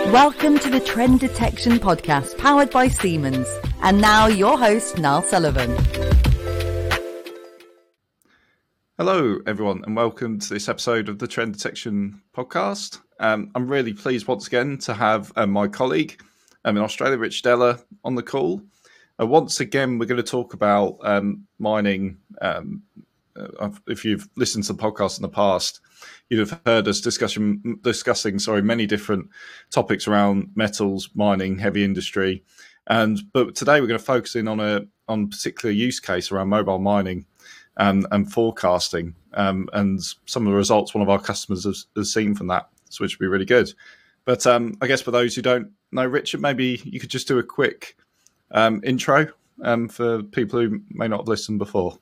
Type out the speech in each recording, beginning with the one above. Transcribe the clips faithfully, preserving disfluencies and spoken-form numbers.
Welcome to the Trend Detection Podcast, powered by Siemens. And now your host, Niall Sullivan. Hello, everyone, and welcome to this episode of the Trend Detection Podcast. Um, I'm really pleased once again to have uh, my colleague um, in Australia, Rich Deller, on the call. Uh, once again, we're going to talk about um, mining. Um, uh, if you've listened to the podcast in the past, you'd have heard us discussion, discussing sorry, many different topics around metals, mining, heavy industry. and But today we're going to focus in on a on a particular use case around mobile mining and, and forecasting. Um, and some of the results one of our customers has, has seen from that, so which would be really good. But um, I guess for those who don't know Richard, maybe you could just do a quick um, intro um, for people who may not have listened before.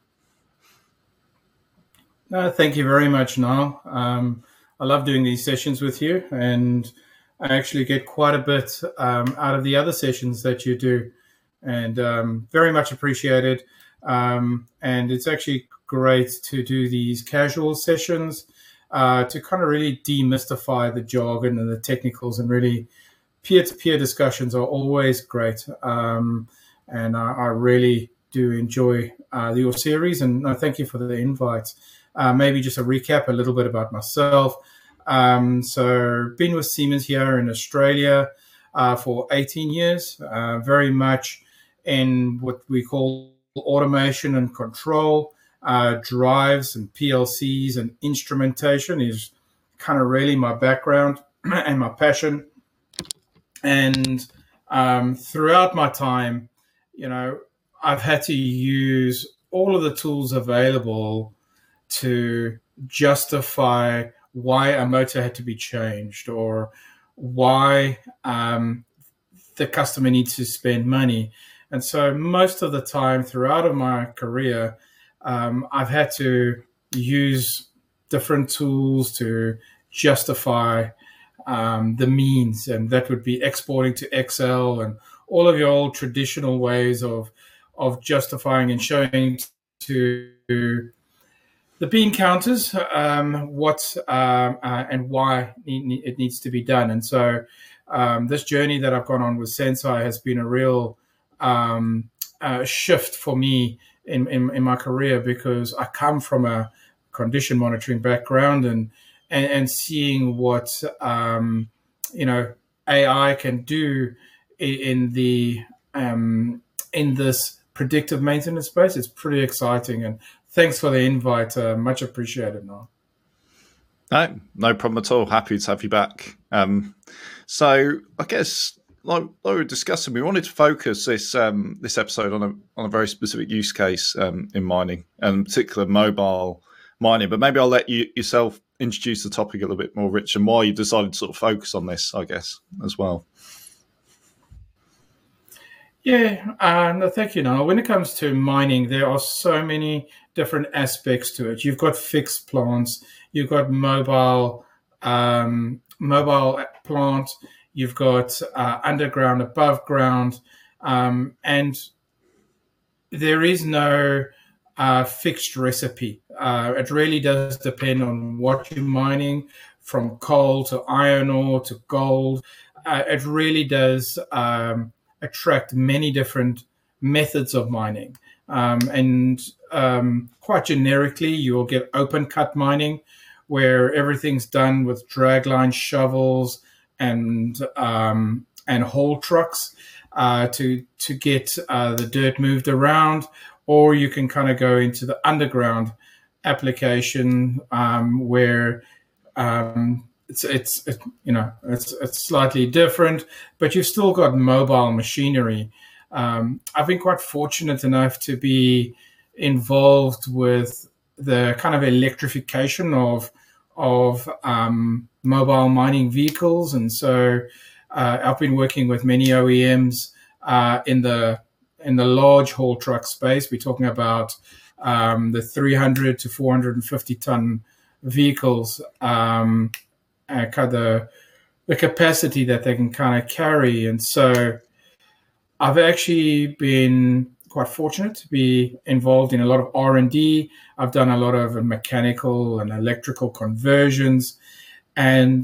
Uh, thank you very much, Niall. Um, I love doing these sessions with you, and I actually get quite a bit um, out of the other sessions that you do, and um, very much appreciated. Um, and it's actually great to do these casual sessions uh, to kind of really demystify the jargon and the technicals, and really peer-to-peer discussions are always great. Um, and I, I really do enjoy uh, your series, and I thank you for the invite. Uh, maybe just a recap a little bit about myself. Um, so been with Siemens here in Australia uh, for eighteen years, uh, very much in what we call automation and control, uh, drives and P L Cs and instrumentation is kind of really my background and my passion. And um, throughout my time, you know, I've had to use all of the tools available to justify why a motor had to be changed, or why um, the customer needs to spend money. And so most of the time throughout of my career, um, I've had to use different tools to justify um, the means, and that would be exporting to Excel and all of your old traditional ways of of justifying and showing to the bean counters um, what um, uh, and why it needs to be done. And so um, this journey that I've gone on with Senseye has been a real um, uh, shift for me in, in, in my career, because I come from a condition monitoring background, and and, and seeing what um, you know A I can do in the um, in this predictive maintenance space. It's pretty exciting, and thanks for the invite. Uh, much appreciated, Noel. No, no problem at all. Happy to have you back. Um, so I guess, like, like we were discussing, we wanted to focus this um, this episode on a on a very specific use case um, in mining, and in particular mobile mining. But maybe I'll let you yourself introduce the topic a little bit more, Rich, and why you decided to sort of focus on this, I guess, as well. Yeah, uh, no, thank you, Noel. When it comes to mining, there are so many different aspects to it. You've got fixed plants, you've got mobile um, mobile plant, you've got uh, underground, above ground, um, and there is no uh, fixed recipe. Uh, it really does depend on what you're mining, from coal to iron ore to gold. Uh, it really does um, attract many different methods of mining. Um, and um, quite generically, you'll get open cut mining, where everything's done with dragline shovels and um, and haul trucks uh, to to get uh, the dirt moved around. Or you can kind of go into the underground application, um, where um, It's it's it, you know it's it's slightly different, but you've still got mobile machinery. Um, I've been quite fortunate enough to be involved with the kind of electrification of of um, mobile mining vehicles, and so uh, I've been working with many O E Ms uh, in the in the large haul truck space. We're talking about um, the three hundred to four hundred fifty ton vehicles. Um, Uh, kind of the, the capacity that they can kind of carry. And so I've actually been quite fortunate to be involved in a lot of R and D. I've done a lot of mechanical and electrical conversions. And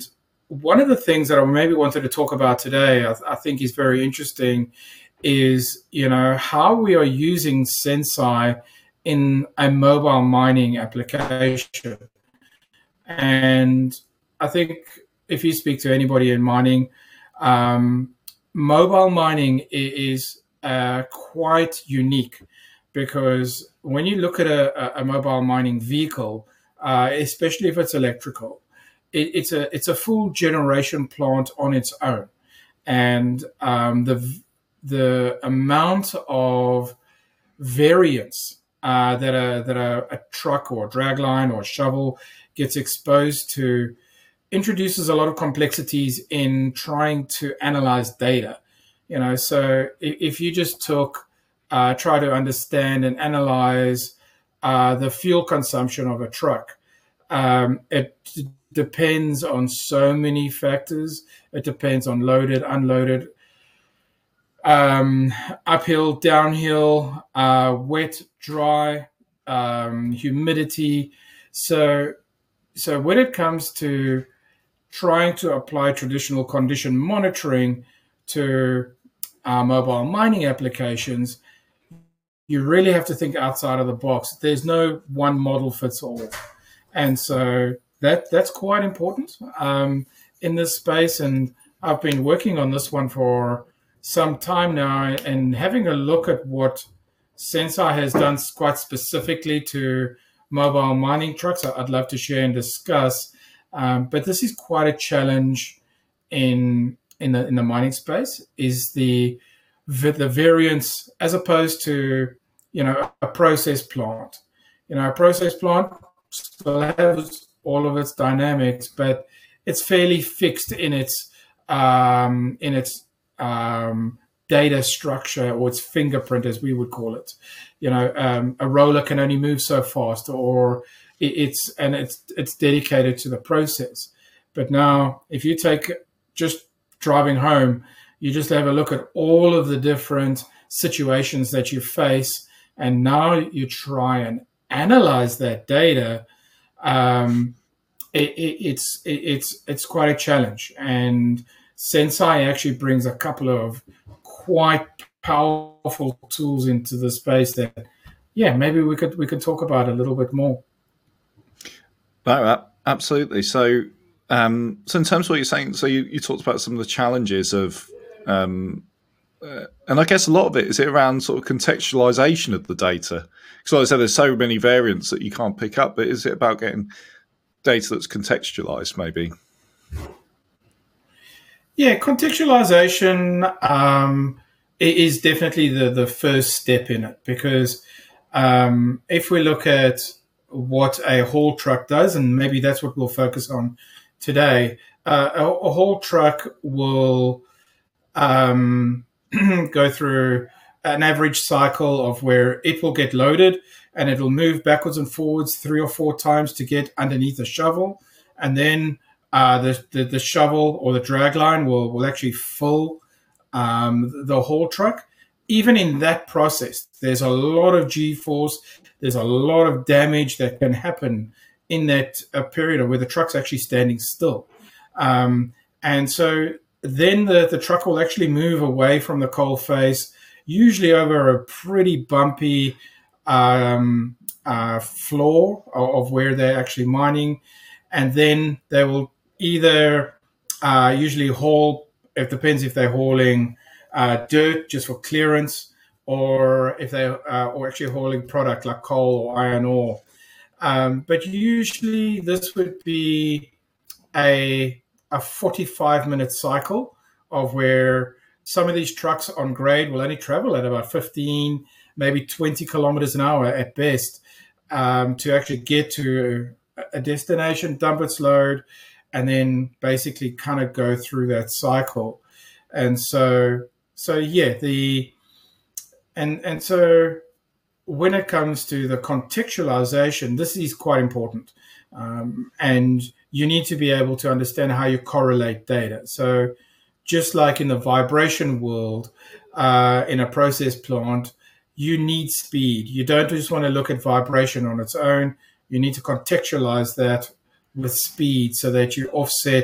one of the things that I maybe wanted to talk about today, I, I think is very interesting, is, you know, how we are using Senseye in a mobile mining application. And I think if you speak to anybody in mining, um, mobile mining is uh, quite unique, because when you look at a, a mobile mining vehicle, uh, especially if it's electrical, it, it's a it's a full generation plant on its own, and um, the the amount of variance uh, that a that a, a truck or a dragline or a shovel gets exposed to introduces a lot of complexities in trying to analyze data. You know, so if you just took, uh, try to understand and analyze uh, the fuel consumption of a truck, um, it depends on so many factors. It depends on loaded, unloaded, um, uphill, downhill, uh, wet, dry, um, humidity. So, so when it comes to trying to apply traditional condition monitoring to uh, mobile mining applications, you really have to think outside of the box. There's no one model fits all. And so that that's quite important um, in this space. And I've been working on this one for some time now, and having a look at what Senseye has done quite specifically to mobile mining trucks, I'd love to share and discuss. Um, but this is quite a challenge in in the in the mining space. Is the the variance as opposed to, you know, a process plant. You know, a process plant still has all of its dynamics, but it's fairly fixed in its um, in its um, data structure, or its fingerprint, as we would call it. You know, um, a roller can only move so fast, or it's and it's it's dedicated to the process. But now, if you take just driving home, you just have a look at all of the different situations that you face, and now you try and analyze that data. Um, it, it, it's it, it's it's quite a challenge, and Senseye actually brings a couple of quite powerful tools into the space that, yeah, maybe we could we could talk about a little bit more. No, absolutely. So, um, so in terms of what you're saying, so you, you talked about some of the challenges of, um, uh, and I guess a lot of it is it around sort of contextualization of the data. Because like I said, there's so many variants that you can't pick up, but is it about getting data that's contextualized, maybe? Yeah, contextualization um, is definitely the, the first step in it, because um, if we look at what a haul truck does, and maybe that's what we'll focus on today. Uh, a, a haul truck will um, go through an average cycle of where it will get loaded, and it'll move backwards and forwards three or four times to get underneath the shovel, and then uh, the, the the shovel or the drag line will will actually fill um, the haul truck. Even in that process, there's a lot of G-force. There's a lot of damage that can happen in that uh, period where the truck's actually standing still. Um, and so then the, the truck will actually move away from the coal face, usually over a pretty bumpy um, uh, floor of, of where they're actually mining. And then they will either uh, usually haul, it depends if they're hauling uh, dirt just for clearance, or if they uh, or actually hauling product like coal or iron ore. Um, but usually this would be a a forty-five minute cycle of where some of these trucks on grade will only travel at about fifteen, maybe twenty kilometers an hour at best, um, to actually get to a destination, dump its load, and then basically kind of go through that cycle. And so, so yeah, the and and so when it comes to the contextualization, this is quite important, um, and you need to be able to understand how you correlate data. So just like in the vibration world, uh, in a process plant, you need speed. You don't just want to look at vibration on its own. You need to contextualize that with speed so that you offset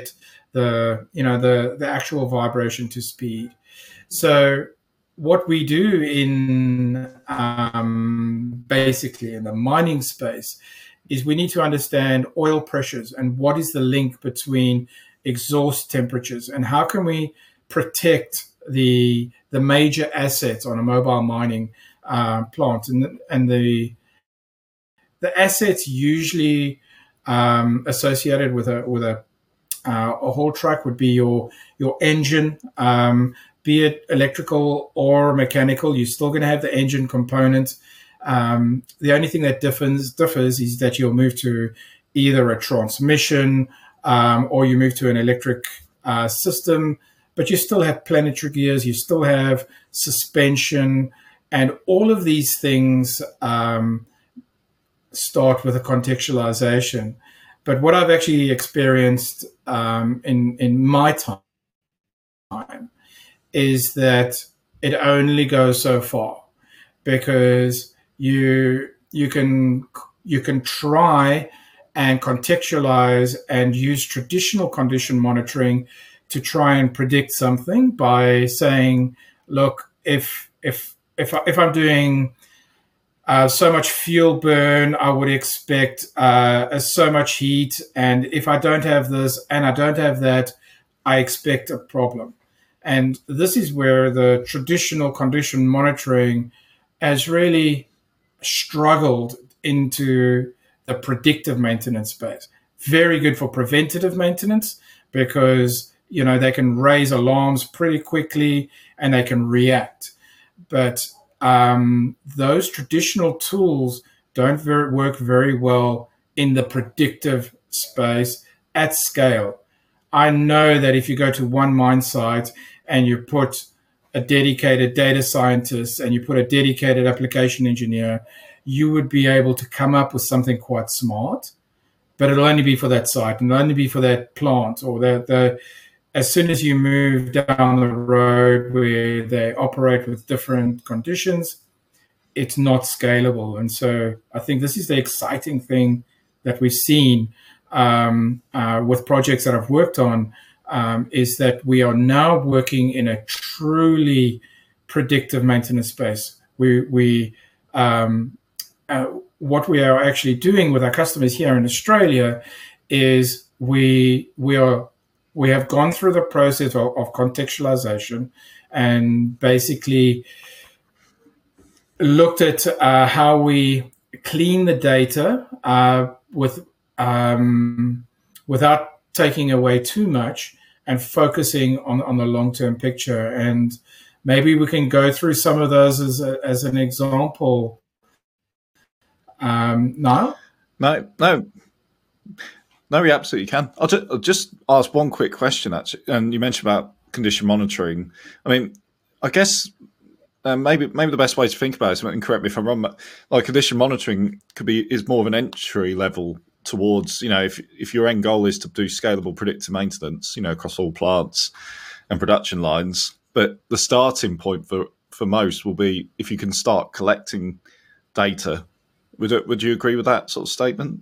the you know the the actual vibration to speed. So what we do in um, basically in the mining space is we need to understand oil pressures and what is the link between exhaust temperatures and how can we protect the the major assets on a mobile mining uh, plant. And and the the assets usually um, associated with a with a uh, a haul truck would be your your engine, um, be it electrical or mechanical. You're still going to have the engine component. Um, the only thing that differs differs is that you'll move to either a transmission um, or you move to an electric uh, system. But you still have planetary gears, you still have suspension, and all of these things um, start with a contextualization. But what I've actually experienced um, in in my time is that it only goes so far, because you you can you can try and contextualize and use traditional condition monitoring to try and predict something by saying, look, if if if if I'm doing uh, so much fuel burn, I would expect uh, so much heat, and if I don't have this and I don't have that, I expect a problem. And this is where the traditional condition monitoring has really struggled into the predictive maintenance space. Very good for preventative maintenance because you know, they can raise alarms pretty quickly and they can react. But um, those traditional tools don't very, work very well in the predictive space at scale. I know that if you go to one mine site and you put a dedicated data scientist and you put a dedicated application engineer, you would be able to come up with something quite smart, but it'll only be for that site and it'll only be for that plant or the, the as soon as you move down the road where they operate with different conditions, it's not scalable. And so I think this is the exciting thing that we've seen um, uh, with projects that I've worked on, um, is that we are now working in a truly predictive maintenance space. We, we um, uh, what we are actually doing with our customers here in Australia is we we are We have gone through the process of, of contextualization and basically looked at uh, how we clean the data uh, with um, without taking away too much and focusing on, on the long-term picture. And maybe we can go through some of those as, a, as an example. Um, Niall? No, no. No, we absolutely can. I'll just, I'll just ask one quick question, actually. And you mentioned about condition monitoring. I mean, I guess uh, maybe maybe the best way to think about it, and correct me if I'm wrong, but like condition monitoring could be is more of an entry level towards, you know, if if your end goal is to do scalable predictive maintenance, you know, across all plants and production lines. But the starting point for, for most will be if you can start collecting data. Would it, would you agree with that sort of statement?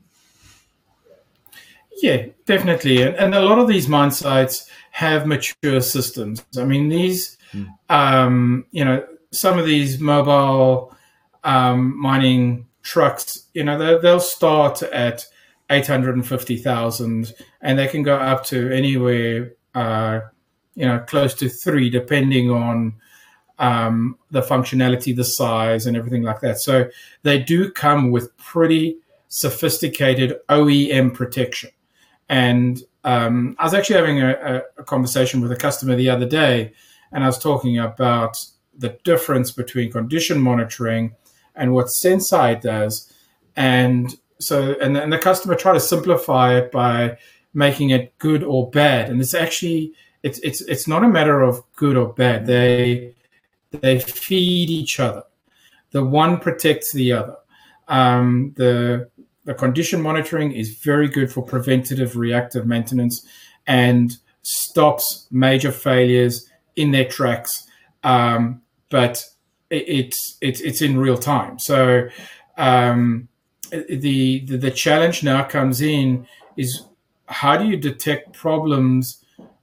Yeah, definitely. And, and a lot of these mine sites have mature systems. I mean, these, mm. um, you know, some of these mobile um, mining trucks, you know, they, they'll start at eight hundred fifty thousand and they can go up to anywhere, uh, you know, close to three, depending on um, the functionality, the size and everything like that. So they do come with pretty sophisticated O E M protection. And um, I was actually having a, a conversation with a customer the other day, and I was talking about the difference between condition monitoring and what Senseye does. And so, and, and the customer tried to simplify it by making it good or bad. And it's actually, it's it's it's not a matter of good or bad. They they feed each other. The one protects the other. Um, the The condition monitoring is very good for preventative reactive maintenance and stops major failures in their tracks, um, but it, it's it's it's in real time. So um, the, the the challenge now comes in is how do you detect problems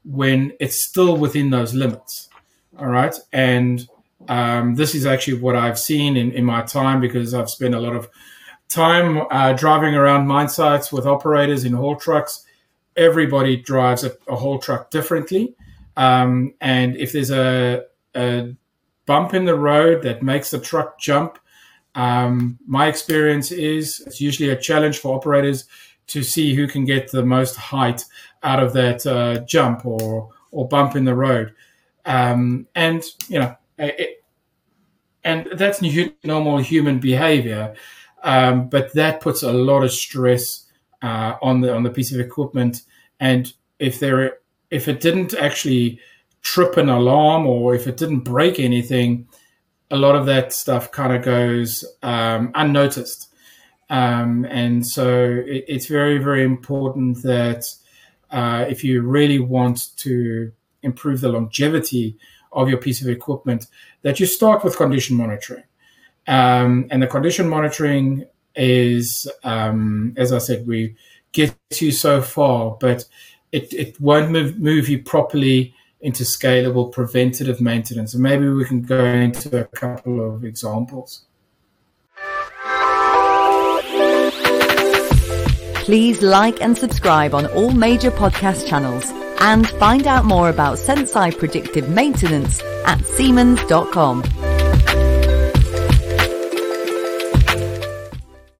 when it's still within those limits. All right. And um, this is actually what I've seen in, in my time, because I've spent a lot of time uh, driving around mine sites with operators in haul trucks. Everybody drives a, a haul truck differently. Um, and if there's a, a bump in the road that makes the truck jump, um, my experience is it's usually a challenge for operators to see who can get the most height out of that uh, jump or or bump in the road. Um, and, you know, it, and that's normal human behavior. Um, but that puts a lot of stress uh, on the on the piece of equipment. And if there if it didn't actually trip an alarm, or if it didn't break anything, a lot of that stuff kind of goes um, unnoticed. Um, and so it, it's very, very important that uh, if you really want to improve the longevity of your piece of equipment, that you start with condition monitoring. Um, and the condition monitoring is, um, as I said, we get you so far, but it, it won't move, move you properly into scalable preventative maintenance. And maybe we can go into a couple of examples. Please like and subscribe on all major podcast channels, and find out more about Senseye Predictive Maintenance at Siemens dot com.